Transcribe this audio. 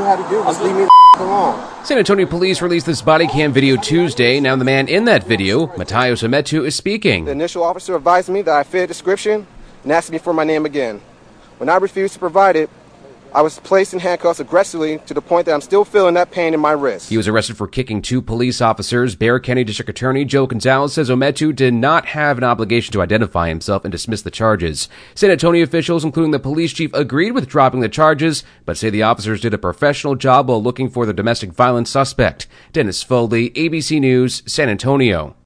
had to do was leave me the alone. San Antonio police released this body cam video Tuesday. Now the man in that video, Matayos Ometu, is speaking. The initial officer advised me that I fit a description and asked me for my name again. When I refused to provide it, I was placed in handcuffs aggressively to the point that I'm still feeling that pain in my wrist. He was arrested for kicking 2 police officers. Bexar County District Attorney Joe Gonzalez says Ometu did not have an obligation to identify himself and dismiss the charges. San Antonio officials, including the police chief, agreed with dropping the charges, but say the officers did a professional job while looking for the domestic violence suspect. Dennis Foley, ABC News, San Antonio.